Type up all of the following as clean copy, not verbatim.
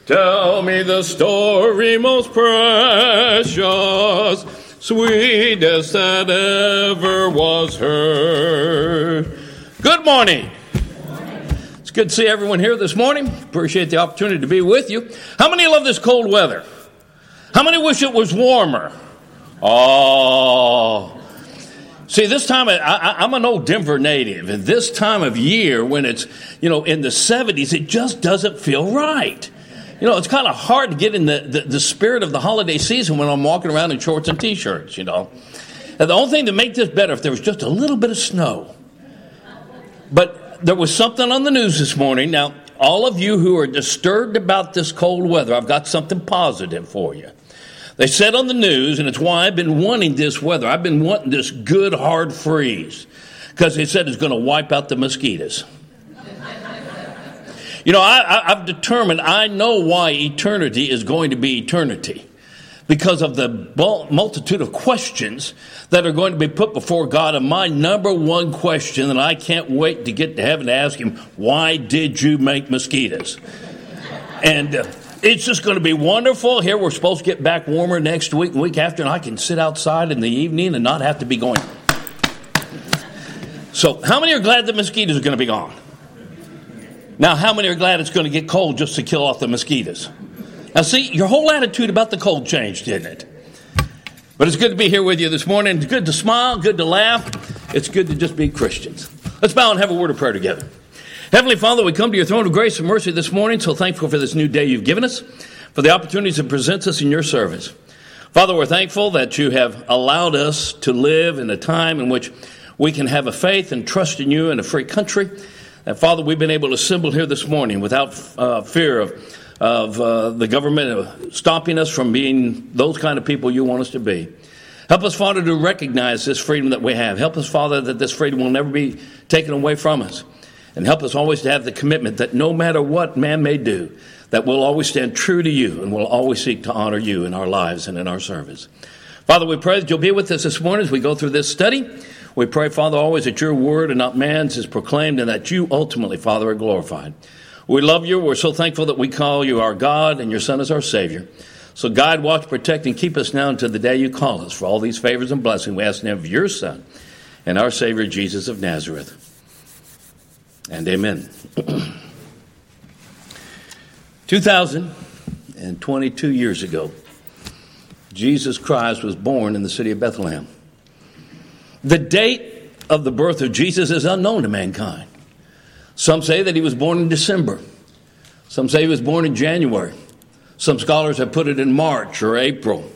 Tell me the story most precious, sweetest that ever was heard. Good morning. It's good to see everyone here this morning. Appreciate the opportunity to be with you. How many love this cold weather? How many wish it was warmer? Oh. See, this time, I'm an old Denver native, and this time of year when it's, in the 70s, it just doesn't feel right. It's kind of hard to get in the spirit of the holiday season when I'm walking around in shorts and T-shirts, And the only thing to make this better, if there was just a little bit of snow. But there was something on the news this morning. Now, all of you who are disturbed about this cold weather, I've got something positive for you. They said on the news, and it's why I've been wanting this weather. I've been wanting this good, hard freeze, because they said it's going to wipe out the mosquitoes. I've determined, I know why eternity is going to be eternity, because of the multitude of questions that are going to be put before God. And my number one question, and I can't wait to get to heaven to ask him, why did you make mosquitoes? And it's just going to be wonderful. Here we're supposed to get back warmer next week and week after, and I can sit outside in the evening and not have to be going. So how many are glad the mosquitoes are going to be gone? Now, how many are glad it's going to get cold just to kill off the mosquitoes? Now, see, your whole attitude about the cold changed, didn't it? But it's good to be here with you this morning. It's good to smile, good to laugh. It's good to just be Christians. Let's bow and have a word of prayer together. Heavenly Father, we come to your throne of grace and mercy this morning, so thankful for this new day you've given us, for the opportunities it presents us in your service. Father, we're thankful that you have allowed us to live in a time in which we can have a faith and trust in you in a free country. And Father, we've been able to assemble here this morning without fear of the government stopping us from being those kind of people you want us to be. Help us, Father, to recognize this freedom that we have. Help us, Father, that this freedom will never be taken away from us. And help us always to have the commitment that no matter what man may do, that we'll always stand true to you and we'll always seek to honor you in our lives and in our service. Father, we pray that you'll be with us this morning as we go through this study. We pray, Father, always that your word and not man's is proclaimed and that you ultimately, Father, are glorified. We love you. We're so thankful that we call you our God and your Son is our Savior. So guide, watch, protect, and keep us now until the day you call us. For all these favors and blessings, we ask in the name of your Son and our Savior, Jesus of Nazareth. And amen. 2022 years ago, Jesus Christ was born in the city of Bethlehem. The date of the birth of Jesus is unknown to mankind. Some say that he was born in December. Some say he was born in January. Some scholars have put it in March or April.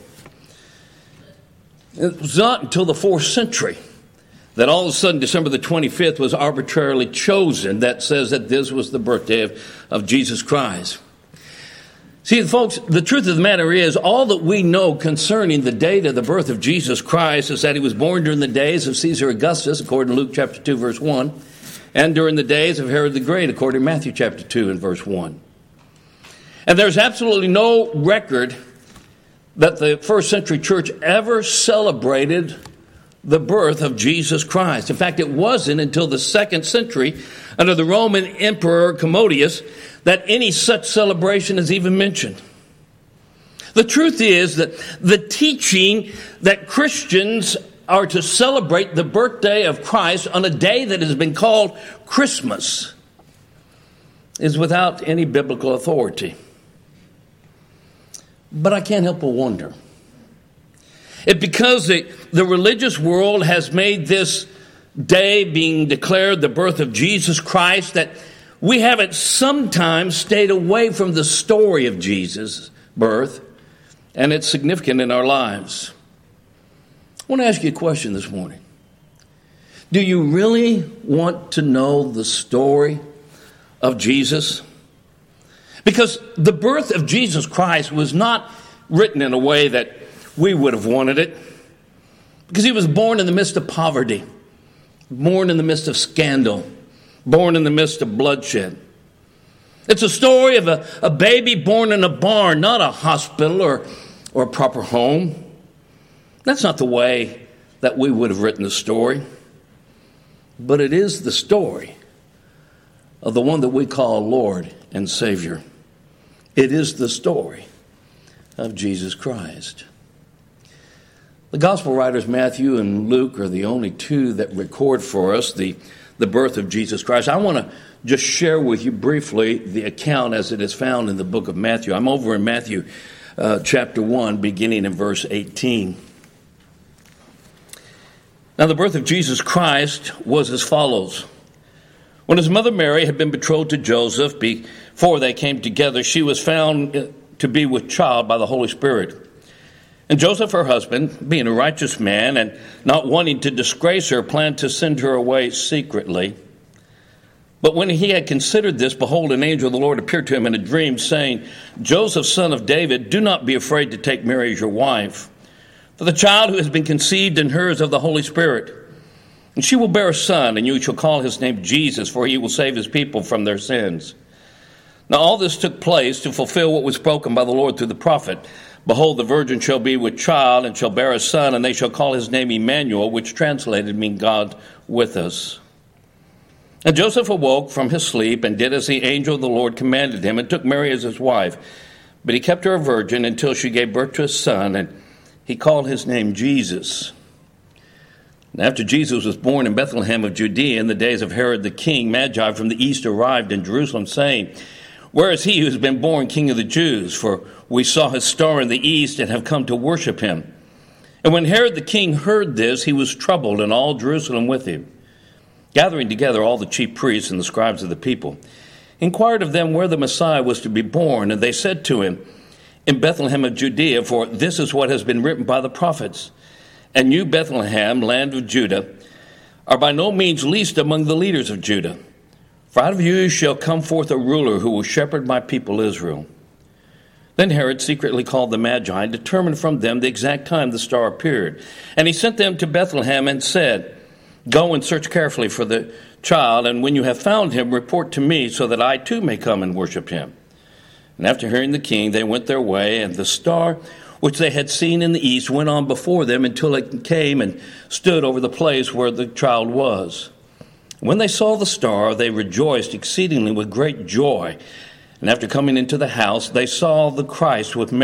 It was not until the 4th century that all of a sudden December the 25th was arbitrarily chosen that says that this was the birthday of Jesus Christ. See, folks, the truth of the matter is all that we know concerning the date of the birth of Jesus Christ is that he was born during the days of Caesar Augustus, according to Luke chapter 2, verse 1, and during the days of Herod the Great, according to Matthew chapter 2 and verse 1. And there's absolutely no record that the first century church ever celebrated the birth of Jesus Christ. In fact, it wasn't until the 2nd century under the Roman Emperor Commodius that any such celebration is even mentioned. The truth is that the teaching that Christians are to celebrate the birthday of Christ on a day that has been called Christmas is without any biblical authority. But I can't help but wonder. It's because the religious world has made this day being declared the birth of Jesus Christ that we haven't sometimes stayed away from the story of Jesus' birth, and it's significant in our lives. I want to ask you a question this morning. Do you really want to know the story of Jesus? Because the birth of Jesus Christ was not written in a way that we would have wanted it. Because he was born in the midst of poverty, born in the midst of scandal, born in the midst of bloodshed. It's a story of a baby born in a barn, not a hospital or a proper home. That's not the way that we would have written the story. But it is the story of the one that we call Lord and Savior, It is the story of Jesus Christ. The gospel writers Matthew and Luke are the only two that record for us the birth of Jesus Christ. I want to just share with you briefly the account as it is found in the book of Matthew. I'm over in Matthew chapter 1, beginning in verse 18. Now, the birth of Jesus Christ was as follows. When his mother Mary had been betrothed to Joseph, before they came together, she was found to be with child by the Holy Spirit. And Joseph, her husband, being a righteous man and not wanting to disgrace her, planned to send her away secretly. But when he had considered this, behold, an angel of the Lord appeared to him in a dream, saying, Joseph, son of David, do not be afraid to take Mary as your wife. For the child who has been conceived in her is of the Holy Spirit. And she will bear a son, and you shall call his name Jesus, for he will save his people from their sins. Now all this took place to fulfill what was spoken by the Lord through the prophet. Behold, the virgin shall be with child, and shall bear a son, and they shall call his name Emmanuel, which translated means God with us. And Joseph awoke from his sleep, and did as the angel of the Lord commanded him, and took Mary as his wife. But he kept her a virgin until she gave birth to a son, and he called his name Jesus. And after Jesus was born in Bethlehem of Judea in the days of Herod the king, Magi from the east arrived in Jerusalem, saying, Where is he who has been born King of the Jews? For we saw his star in the east and have come to worship him. And when Herod the king heard this, he was troubled, and all Jerusalem with him. Gathering together all the chief priests and the scribes of the people, inquired of them where the Messiah was to be born. And they said to him, In Bethlehem of Judea, for this is what has been written by the prophets. And you, Bethlehem, land of Judah, are by no means least among the leaders of Judah. For out of you shall come forth a ruler who will shepherd my people Israel. Then Herod secretly called the Magi and determined from them the exact time the star appeared. And he sent them to Bethlehem and said, Go and search carefully for the child, and when you have found him, report to me, so that I too may come and worship him. And after hearing the king, they went their way, and the star which they had seen in the east went on before them until it came and stood over the place where the child was. When they saw the star, they rejoiced exceedingly with great joy. And after coming into the house, they saw the child with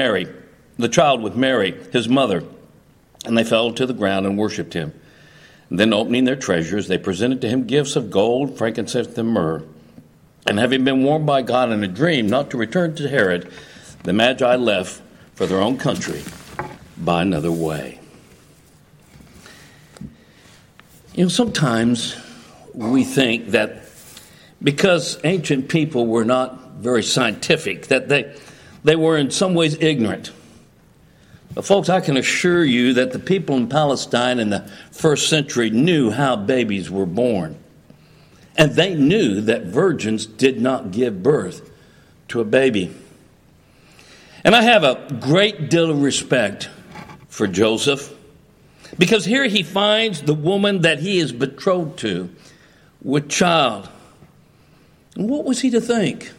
Mary, his mother, and they fell to the ground and worshipped him. And then opening their treasures, they presented to him gifts of gold, frankincense, and myrrh. And having been warned by God in a dream not to return to Herod, the Magi left for their own country by another way. You know, sometimes we think that because ancient people were not very scientific, that they were in some ways ignorant. But folks, I can assure you that the people in Palestine in the first century knew how babies were born. And they knew that virgins did not give birth to a baby. And I have a great deal of respect for Joseph, because here he finds the woman that he is betrothed to with child. And what was he to think?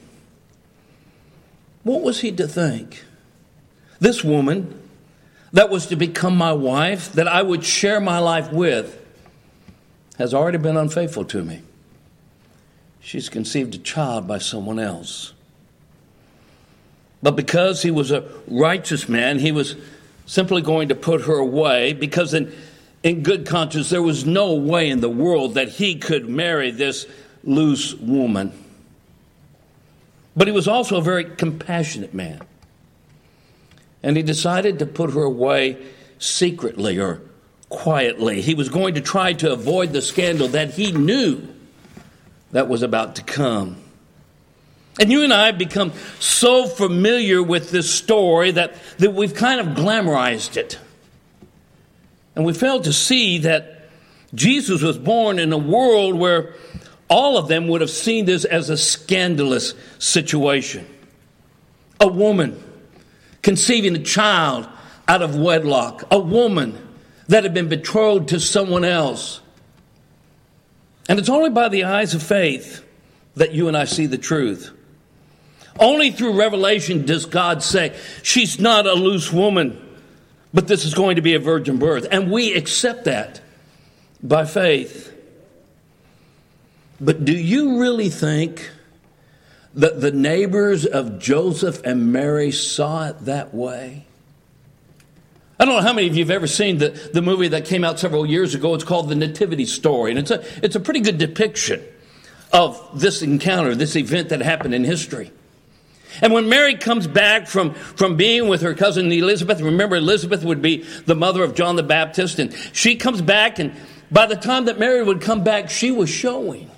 What was he to think? This woman that was to become my wife, that I would share my life with, has already been unfaithful to me. She's conceived a child by someone else. But because he was a righteous man, he was simply going to put her away, because in good conscience, there was no way in the world that he could marry this loose woman. But he was also a very compassionate man. And he decided to put her away secretly or quietly. He was going to try to avoid the scandal that he knew that was about to come. And you and I have become so familiar with this story that we've kind of glamorized it. And we failed to see that Jesus was born in a world where all of them would have seen this as a scandalous situation. A woman conceiving a child out of wedlock. A woman that had been betrothed to someone else. And it's only by the eyes of faith that you and I see the truth. Only through revelation does God say, she's not a loose woman, but this is going to be a virgin birth. And we accept that by faith. But do you really think the neighbors of Joseph and Mary saw it that way? I don't know how many of you have ever seen the movie that came out several years ago. It's called The Nativity Story, and it's a pretty good depiction of this encounter, this event that happened in history. And when Mary comes back from being with her cousin Elizabeth, remember Elizabeth would be the mother of John the Baptist, and she comes back, and by the time that Mary would come back, she was showing.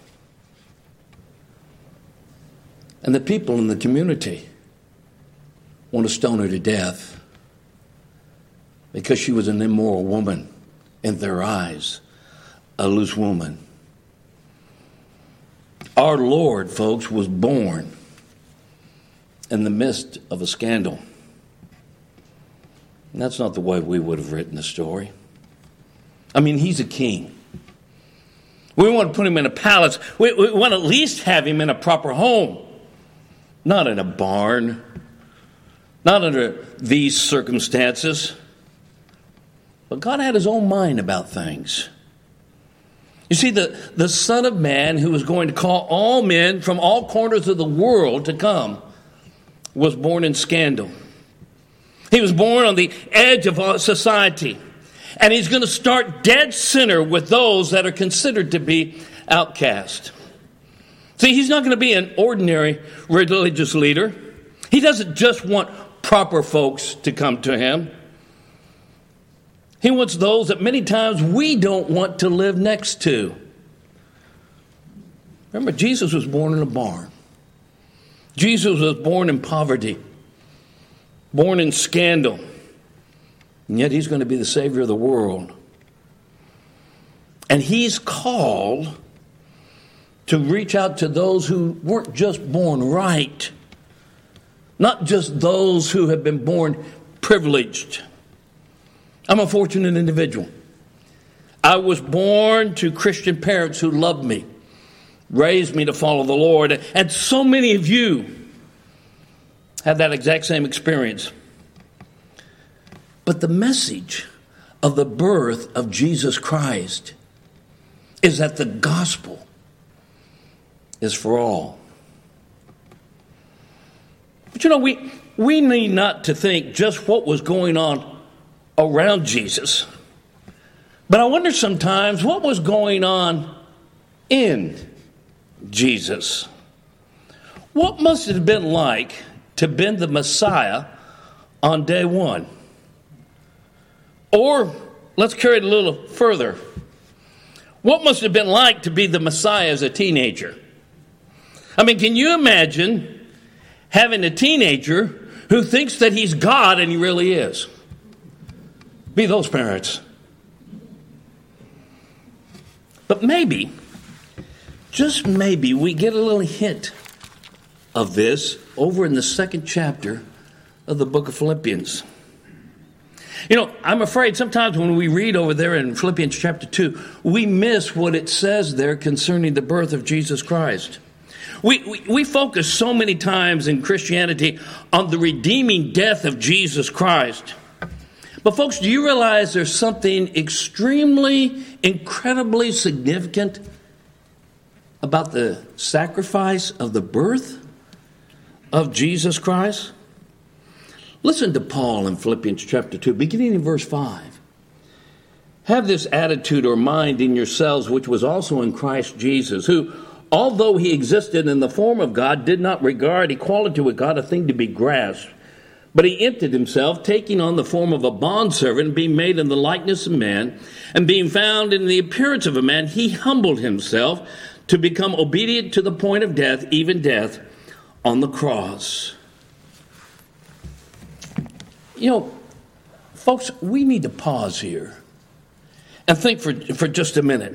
And the people in the community want to stone her to death because she was an immoral woman in their eyes, a loose woman. Our Lord, folks, was born in the midst of a scandal. And that's not the way we would have written the story. I mean, he's a king. We want to put him in a palace. We want to at least have him in a proper home, not in a barn, not under these circumstances. But God had his own mind about things. You see, the Son of Man, who was going to call all men from all corners of the world to come, was born in scandal. He was born on the edge of society. And he's going to start dead center with those that are considered to be outcast. See, he's not going to be an ordinary religious leader. He doesn't just want proper folks to come to him. He wants those that many times we don't want to live next to. Remember, Jesus was born in a barn. Jesus was born in poverty, born in scandal. And yet he's going to be the Savior of the world. And he's called to reach out to those who weren't just born right, not just those who have been born privileged. I'm a fortunate individual. I was born to Christian parents who loved me, raised me to follow the Lord. And so many of you have that exact same experience. But the message of the birth of Jesus Christ is that the gospel is for all. But you know, we need not to think just what was going on around Jesus. But I wonder sometimes what was going on in Jesus. What must it have been like to be the Messiah on day one? Or, let's carry it a little further. What must it have been like to be the Messiah as a teenager? I mean, can you imagine having a teenager who thinks that he's God and he really is? Be those parents. But maybe, just maybe, we get a little hint of this over in the second chapter of the book of Philippians. You know, I'm afraid sometimes when we read over there in Philippians chapter 2, we miss what it says there concerning the birth of Jesus Christ. We focus so many times in Christianity on the redeeming death of Jesus Christ. But folks, do you realize there's something extremely, incredibly significant about the sacrifice of the birth of Jesus Christ? Listen to Paul in Philippians chapter 2, beginning in verse 5. Have this attitude or mind in yourselves, which was also in Christ Jesus, who, although he existed in the form of God, did not regard equality with God a thing to be grasped. But he emptied himself, taking on the form of a bondservant, being made in the likeness of man, and being found in the appearance of a man, he humbled himself to become obedient to the point of death, even death on the cross. You know, folks, we need to pause here and think for just a minute.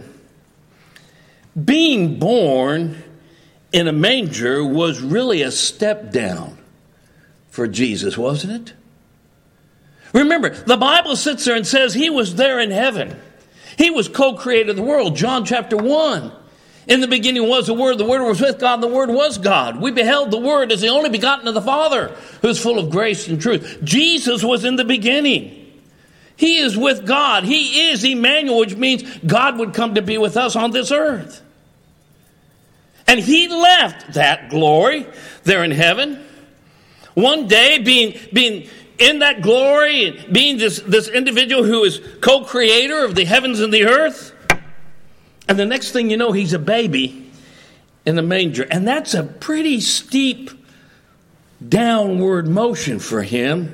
Being born in a manger was really a step down for Jesus, wasn't it? Remember, the Bible sits there and says he was there in heaven. He was co-creator of the world. John chapter 1. In the beginning was the Word was with God, and the Word was God. We beheld the Word as the only begotten of the Father, who is full of grace and truth. Jesus was in the beginning. He is with God. He is Emmanuel, which means God would come to be with us on this earth. And he left that glory there in heaven. One day, being in that glory, and being this individual who is co-creator of the heavens and the earth. And the next thing you know, he's a baby in a manger. And that's a pretty steep downward motion for him.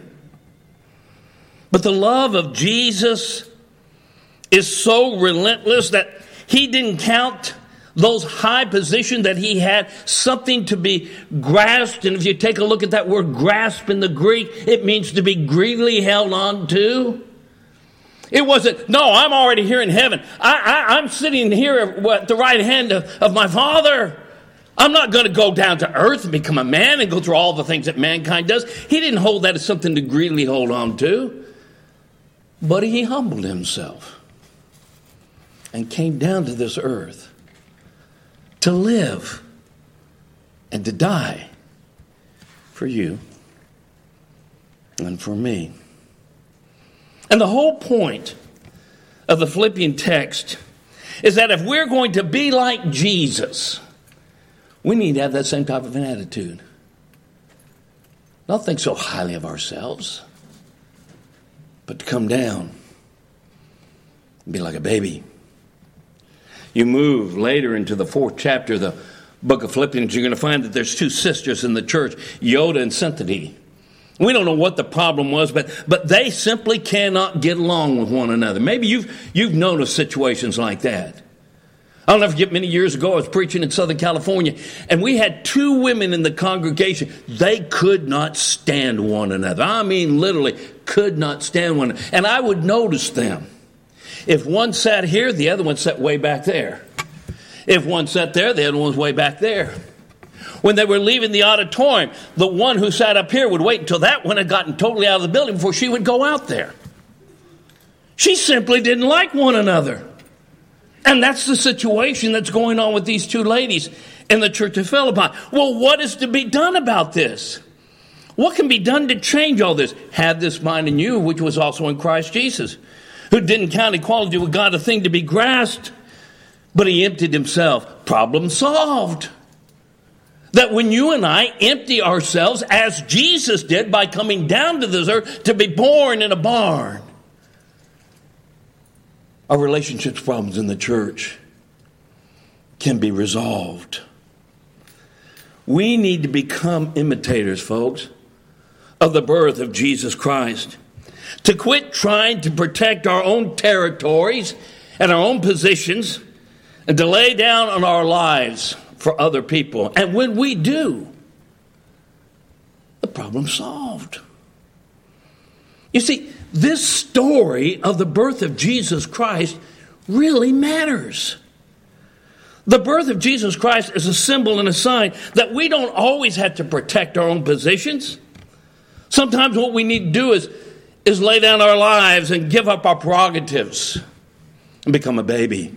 But the love of Jesus is so relentless that he didn't count those high positions that he had something to be grasped. And if you take a look at that word grasp in the Greek, it means to be greedily held on to. It wasn't, no, I'm already here in heaven. I'm sitting here at the right hand of my Father. I'm not going to go down to earth and become a man and go through all the things that mankind does. He didn't hold that as something to greedily hold on to. But he humbled himself and came down to this earth to live and to die for you and for me. And the whole point of the Philippian text is that if we're going to be like Jesus, we need to have that same type of an attitude. Not think so highly of ourselves, but to come down and be like a baby. You move later into the 4th chapter of the book of Philippians, you're going to find that there's 2 sisters in the church, Euodia and Syntyche. We don't know what the problem was, but they simply cannot get along with one another. Maybe you've noticed situations like that. I'll never forget, many years ago, I was preaching in Southern California, and we had 2 women in the congregation. They could not stand one another. I mean, literally could not stand one another. And I would notice them. If one sat here, the other one sat way back there. If one sat there, the other one was way back there. When they were leaving the auditorium, the one who sat up here would wait until that one had gotten totally out of the building before she would go out there. She simply didn't like one another. And that's the situation that's going on with these 2 ladies in the church of Philippi. Well, what is to be done about this? What can be done to change all this? Have this mind in you, which was also in Christ Jesus, who didn't count equality with God a thing to be grasped, but he emptied himself. Problem solved. That when you and I empty ourselves, as Jesus did by coming down to this earth to be born in a barn, our relationships problems in the church can be resolved. We need to become imitators, folks, of the birth of Jesus Christ. To quit trying to protect our own territories and our own positions and to lay down on our lives for other people. And when we do, the problem's solved. You see, this story of the birth of Jesus Christ really matters. The birth of Jesus Christ is a symbol and a sign that we don't always have to protect our own positions. Sometimes what we need to do is lay down our lives and give up our prerogatives and become a baby.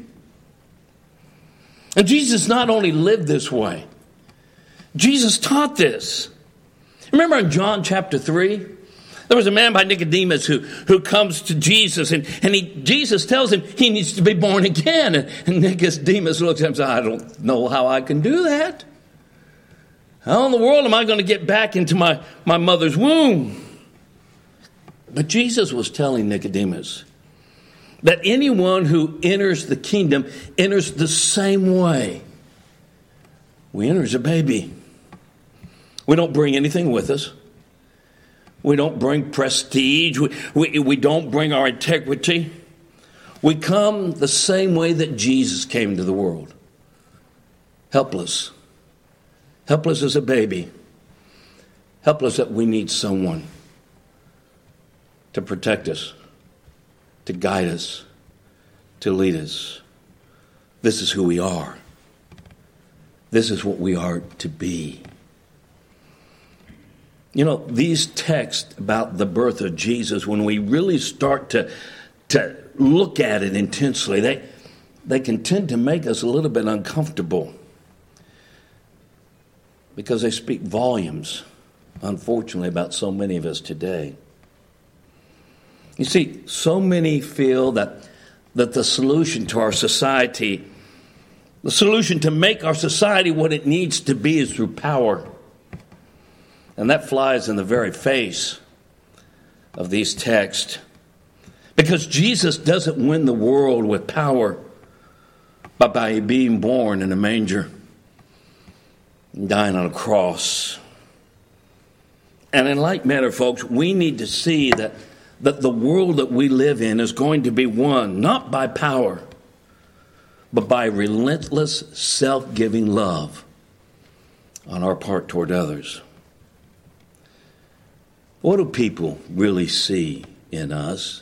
And Jesus not only lived this way, Jesus taught this. Remember in John chapter 3? There was a man by Nicodemus who comes to Jesus, and Jesus tells him he needs to be born again. And Nicodemus looks at him and says, I don't know how I can do that. How in the world am I going to get back into my mother's womb? But Jesus was telling Nicodemus that anyone who enters the kingdom enters the same way. We enter as a baby. We don't bring anything with us. We don't bring prestige. We don't bring our integrity. We come the same way that Jesus came into the world. Helpless. Helpless as a baby. Helpless that we need someone to protect us, to guide us, to lead us. This is who we are. This is what we are to be. You know, these texts about the birth of Jesus, when we really start to look at it intensely, they can tend to make us a little bit uncomfortable because they speak volumes, unfortunately, about so many of us today. You see, so many feel that the solution to our society The solution to make our society what it needs to be is through power. And that flies in the very face of these texts. Because Jesus doesn't win the world with power, but by being born in a manger, dying on a cross. And in like manner, folks, we need to see that the world that we live in is going to be won, not by power, but by relentless, self-giving love on our part toward others. What do people really see in us?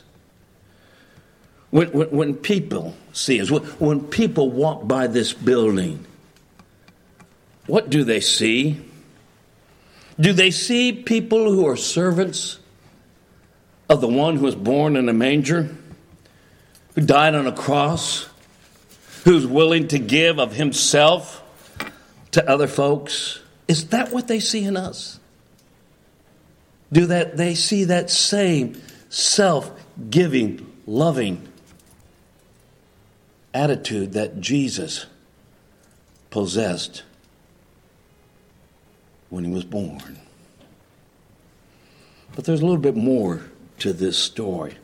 When people see us, when people walk by this building, what do they see? Do they see people who are servants of the one who was born in a manger, who died on a cross, who's willing to give of himself to other folks? Is that what they see in us? Do that they see that same self-giving, loving attitude that Jesus possessed when he was born? But there's a little bit more to this story.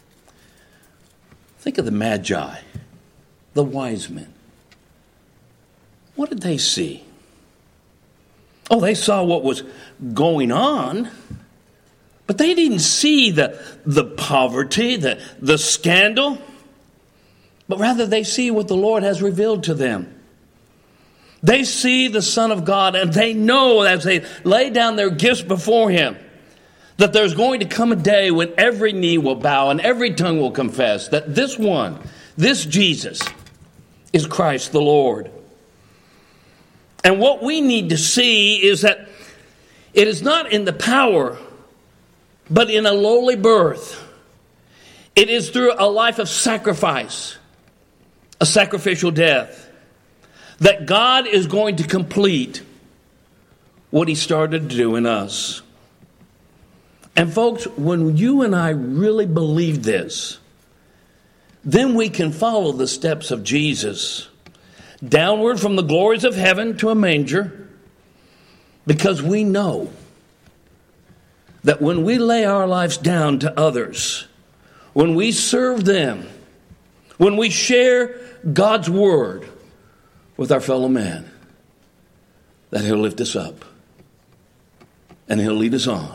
Think of the Magi, the wise men. What did they see? Oh, they saw what was going on, but they didn't see the poverty, the scandal, but rather they see what the Lord has revealed to them. They see the Son of God, and they know as they lay down their gifts before him that there's going to come a day when every knee will bow and every tongue will confess that this one, this Jesus, is Christ the Lord. And what we need to see is that it is not in the power, but in a lowly birth. It is through a life of sacrifice, a sacrificial death, that God is going to complete what he started to do in us. And folks, when you and I really believe this, then we can follow the steps of Jesus downward from the glories of heaven to a manger, because we know that when we lay our lives down to others, when we serve them, when we share God's word with our fellow man, that he'll lift us up and he'll lead us on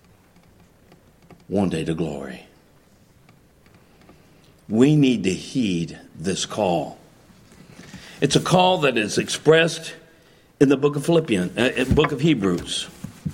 one day to glory. We need to heed this call. It's a call that is expressed in the book of book of Hebrews.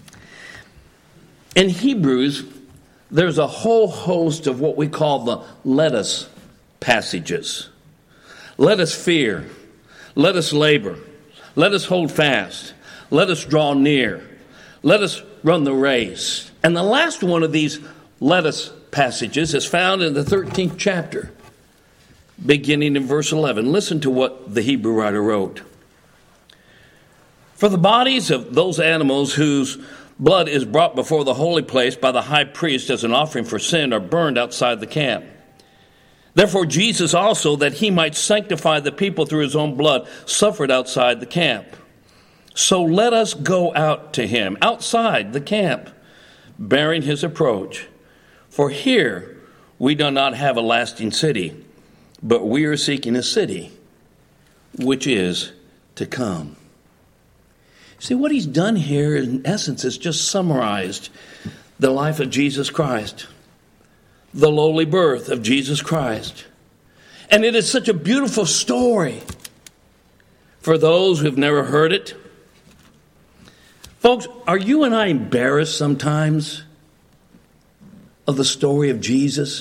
In Hebrews, there's a whole host of what we call the let us passages. Let us fear. Let us labor. Let us hold fast. Let us draw near. Let us run the race. And the last one of these let us passages is found in the 13th chapter, beginning in verse 11. Listen to what the Hebrew writer wrote. For the bodies of those animals whose blood is brought before the holy place by the high priest as an offering for sin are burned outside the camp. Therefore Jesus also, that he might sanctify the people through his own blood, suffered outside the camp. So let us go out to him, outside the camp, bearing his approach. For here we do not have a lasting city, but we are seeking a city which is to come. See, what he's done here, in essence, is just summarized the life of Jesus Christ, the lowly birth of Jesus Christ. And it is such a beautiful story for those who've never heard it. Folks, are you and I embarrassed sometimes of the story of Jesus?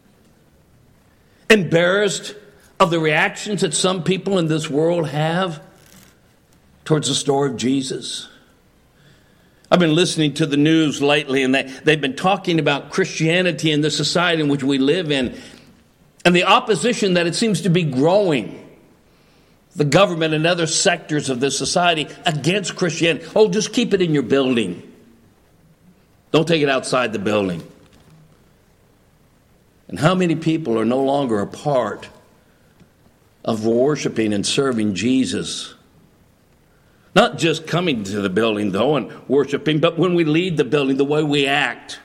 Embarrassed of the reactions that some people in this world have towards the story of Jesus? I've been listening to the news lately, and they've been talking about Christianity and the society in which we live in, and the opposition that it seems to be growing, the government and other sectors of this society against Christianity. Oh, just keep it in your building. Don't take it outside the building. And how many people are no longer a part of worshiping and serving Jesus. Not just coming to the building, though, and worshiping, but when we leave the building, the way we act.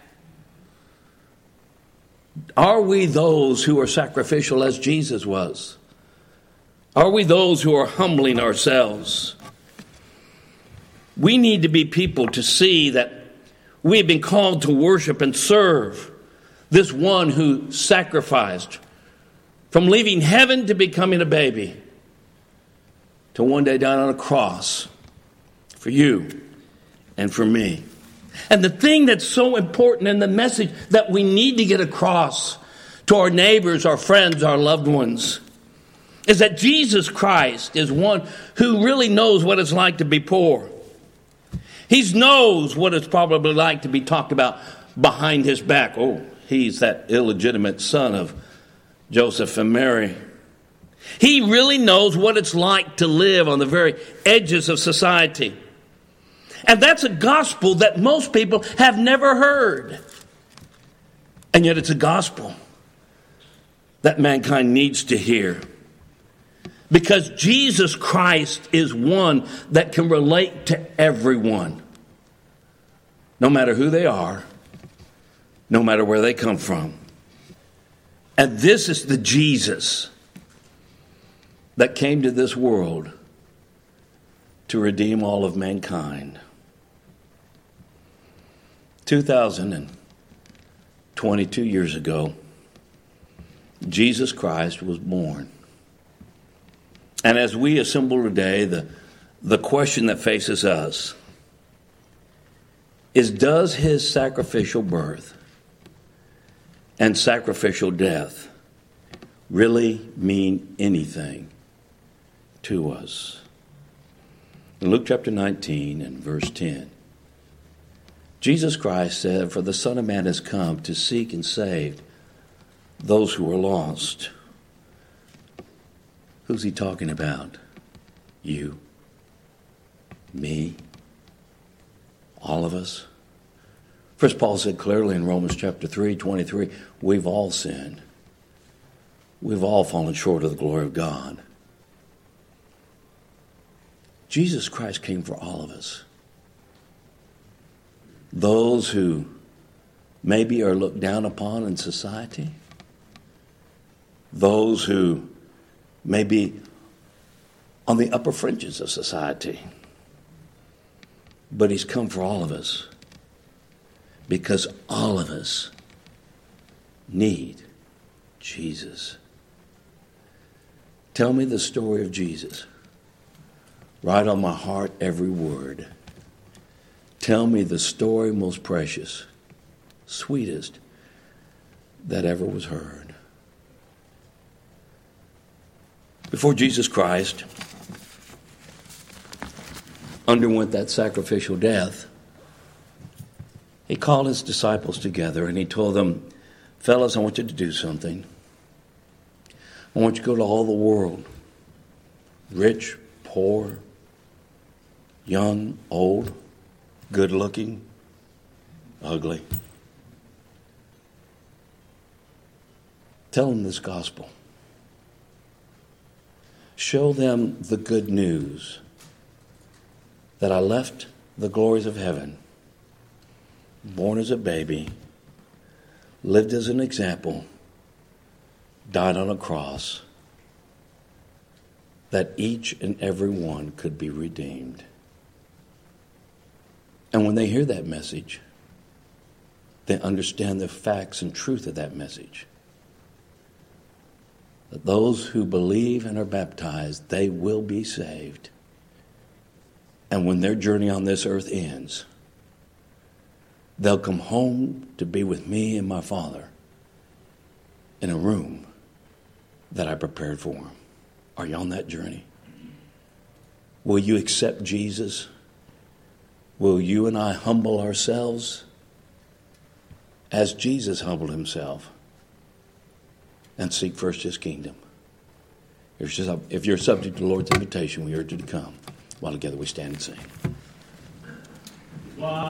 Are we those who are sacrificial as Jesus was? Are we those who are humbling ourselves? We need to be people to see that we have been called to worship and serve this one who sacrificed from leaving heaven to becoming a baby to one day down on a cross for you and for me. And the thing that's so important and the message that we need to get across to our neighbors, our friends, our loved ones is that Jesus Christ is one who really knows what it's like to be poor. He knows what it's probably like to be talked about behind his back. Oh, he's that illegitimate son of Joseph and Mary. He really knows what it's like to live on the very edges of society. And that's a gospel that most people have never heard. And yet it's a gospel that mankind needs to hear. Because Jesus Christ is one that can relate to everyone. No matter who they are, no matter where they come from. And this is the Jesus that came to this world to redeem all of mankind. 2022 years ago, Jesus Christ was born. And as we assemble today, the question that faces us is, does his sacrificial birth and sacrificial death really mean anything to us? In Luke chapter 19 and verse 10, Jesus Christ said, "For the Son of Man has come to seek and save those who are lost." Who's he talking about? You, me, all of us. First, Paul said clearly in Romans chapter 3:23, we've all sinned. We've all fallen short of the glory of God. Jesus Christ came for all of us. Those who maybe are looked down upon in society. Those who may be on the upper fringes of society. But he's come for all of us. Because all of us need Jesus. Tell me the story of Jesus. Write on my heart every word. Tell me the story most precious, sweetest that ever was heard. Before Jesus Christ underwent that sacrificial death, he called his disciples together and he told them, "Fellas, I want you to do something. I want you to go to all the world, rich, poor, young, old, good looking, ugly. Tell them this gospel. Show them the good news that I left the glories of heaven, born as a baby, lived as an example, died on a cross, that each and every one could be redeemed." And when they hear that message, they understand the facts and truth of that message. That those who believe and are baptized, they will be saved. And when their journey on this earth ends, they'll come home to be with me and my Father in a room that I prepared for them. Are you on that journey? Will you accept Jesus? Will you and I humble ourselves as Jesus humbled himself and seek first his kingdom? If you're subject to the Lord's invitation, we urge you to come. While together we stand and sing.